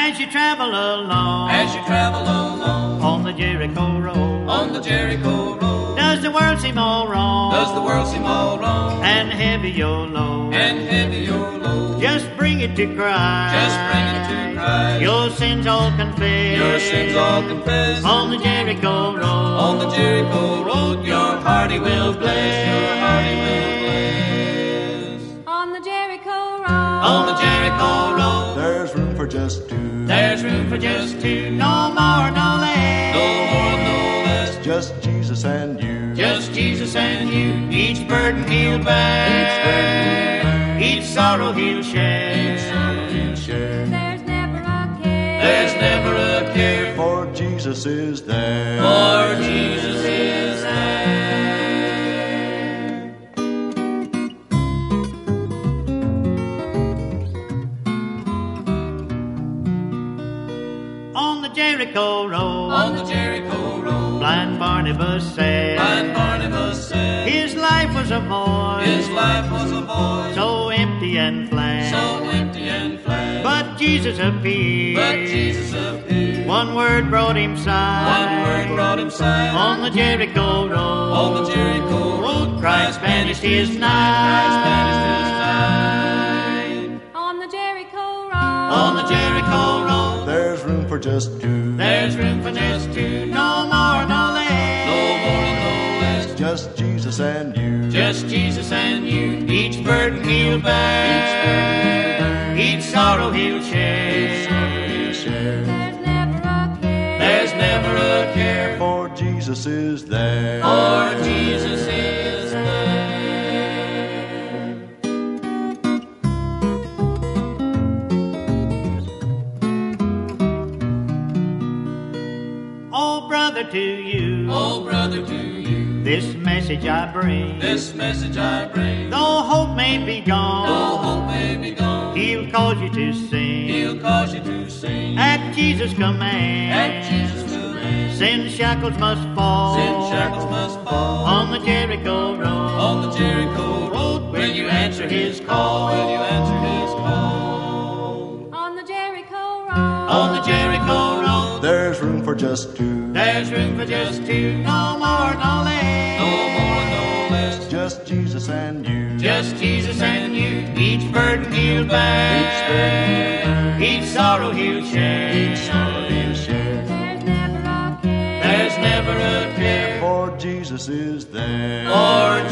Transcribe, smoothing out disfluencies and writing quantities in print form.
As you travel along, on the Jericho road, does the world seem all wrong? And heavy your load, just bring it to Christ. Your sins all confess. On the Jericho road, your heart He will bless. On the Jericho road, there's room for just two. No more, no less. Just Jesus and you. Each burden He'll bear. Each sorrow He'll share. there's never a care. For Jesus is there. On the Jericho road, blind Barnabas said, his life was a void, so empty and flat. But Jesus appeared. One word brought him sight. On the Jericho road, Christ banished his night. On the Jericho road, there's room for just two. No more, no less. Just Jesus and you. Each burden He'll bear. Each sorrow He'll share. there's never a care. For Jesus is there. Oh, brother, to you, this message I bring. Though hope may be gone, He'll cause you to sing. At Jesus' command, sin shackles must fall. On the Jericho road, will you answer His call? On the Jericho road, There's room for just two. No more, no less. Just Jesus and you. Each burden He'll bear. Each sorrow He'll share. there's never a care. For Jesus is there. For